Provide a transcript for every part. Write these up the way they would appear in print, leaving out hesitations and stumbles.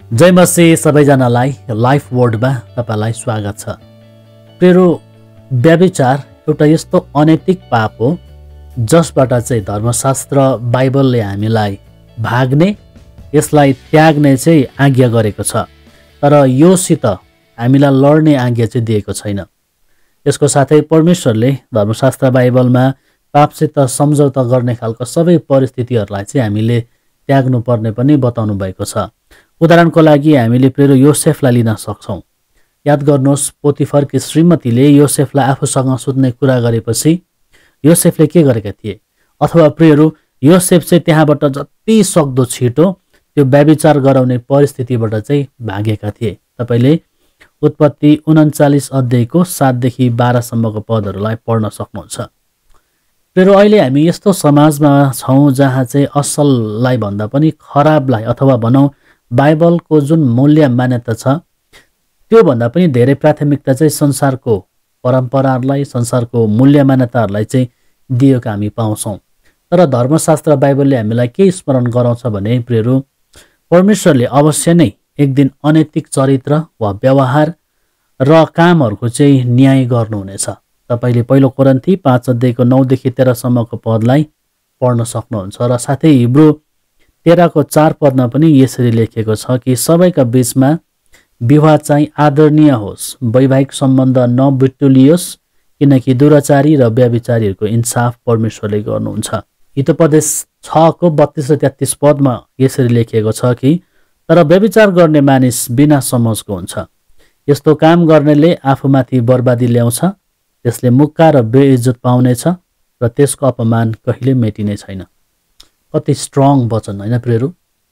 जय मसी सबैजनालाई लाइफ वर्डमा तपाईलाई स्वागत छ। प्रेरो व्यभिचार एउटा यस्तो अनैतिक पाप हो जसबाट चाहिँ धर्मशास्त्र बाइबलले हामीलाई भाग्ने, यसलाई त्याग्ने चाहिँ आज्ञा गरेको छ। तर योसित हामीलाई लड्ने आज्ञा चाहिँ दिएको छैन। यसको साथै परमेश्वरले धर्मशास्त्र बाइबलमा पापसित सम्झौता गर्ने खालको सबै परिस्थितिहरूलाई चाहिँ हामीले त्याग्नुपर्ने पनि बताउनु भएको छ। उदाहरणको लागि हामीले प्रेरो योसेफलाई लिन सक्छौँ। याद गर्नुहोस्, पोतिफरकी श्रीमतीले योसेफलाई आफूसँग सुत्ने कुरा गरेपछि योसेफले के गरेका थिए, अथवा प्रेरो योसेफ चाहिँ त्यहाँबाट जति सक्दो छिटो त्यो व्यभिचार गराउने परिस्थितिबाट चाहिँ भागेका थिए। तपाईले उत्पत्ति 39 अध्यायको 7 देखि 12 सम्मको पदहरूलाई पढ्न सक्नुहुन्छ। प्रेरो अहिले हामी यस्तो समाजमा छौँ जहाँ चाहिँ असललाई भन्दा पनि खराबलाई, अथवा भनौँ बाइबलको जुन मूल्य मान्यता छ त्योभन्दा पनि धेरै प्राथमिकता चाहिँ संसारको परम्पराहरूलाई, संसारको मूल्य मान्यताहरूलाई चाहिँ दिएको हामी पाउँछौँ। तर धर्मशास्त्र बाइबलले हामीलाई के स्मरण गराउँछ भने प्रेरो परमेश्वरले अवश्य नै एक दिन अनैतिक चरित्र वा व्यवहार र कामहरूको चाहिँ न्याय गर्नुहुनेछ। तपाईले पहिलो कोरिन्थी 5 अध्यायको 9 देखि 13 सम्मको पदलाई पढ्न सक्नुहुन्छ। र साथै हिब्रू 13 को 4 पदमा पनि यसरी लेखेको छ कि सबैका बीचमा विवाह चाहिँ आदरणीय होस्, वैवाहिक सम्बन्ध नबिटुलियोस्, किनकि दुराचारी र व्यभिचारीहरूको इन्साफ परमेश्वरले गर्नुहुन्छ। हितोपदेश 6 को 32 र 33 पदमा यसरी लेखेको छ कि तर व्यभिचार गर्ने मानिस बिना समझको हुन्छ। यस्तो काम गर्नेले आफूमाथि बर्बादी ल्याउँछ, त्यसले मुक्का र बेइज्जत पाउनेछ र त्यसको अपमान कहिले मेटिने छैन। कति स्ट्रङ वचन हैन प्रेरो।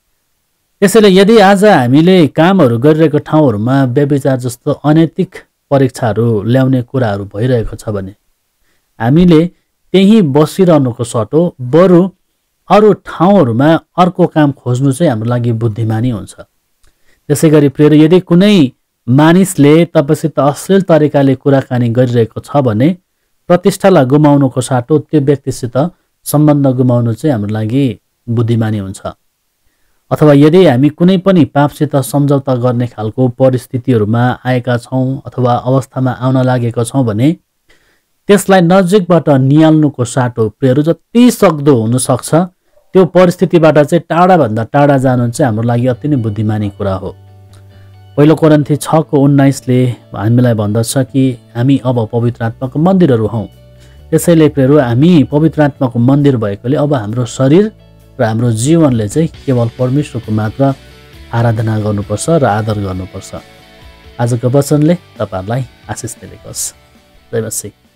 त्यसैले यदि आज हामीले कामहरू गरिरहेको ठाउँहरूमा व्यभिचार जस्तो अनैतिक परीक्षाहरू ल्याउने कुराहरू भइरहेको छ भने हामीले त्यही बसिरहनुको सट्टो बरु अरू ठाउँहरूमा अर्को काम खोज्नु चाहिँ हाम्रो लागि बुद्धिमानी हुन्छ। त्यसैगरी प्रेरो यदि कुनै मानिसले तपाईसित अश्लील तरिकाले कुराकानी गरिरहेको छ भने प्रतिष्ठालाई गुमाउनुको साटो त्यो व्यक्तिसित सम्बन्ध गुमाउनु चाहिँ हाम्रो लागि बुद्धिमानी हुन्छ। अथवा यदि हामी कुनै पनि पापसित सम्झौता गर्ने खालको परिस्थितिहरूमा आएका छौँ अथवा अवस्थामा आउन लागेका छौँ भने त्यसलाई नजिकबाट निहाल्नुको साटो प्रेरो जति सक्दो हुनसक्छ त्यो परिस्थितिबाट चाहिँ टाढाभन्दा टाढा जानु चाहिँ हाम्रो लागि अति नै बुद्धिमानी कुरा हो। पहिलो कोरिन्थी 6 को 19ले हामीलाई भन्दछ कि हामी अब पवित्र आत्माको मन्दिरहरू हौँ। त्यसैले प्रेरो हामी पवित्र आत्माको मन्दिर भएकोले अब हाम्रो शरीर र हाम्रो जीवनले चाहिँ केवल परमेश्वरको मात्र आराधना गर्नुपर्छ र आदर गर्नुपर्छ। आजको वचनले तपाईहरुलाई आशिष दियोस्। जय मसीह।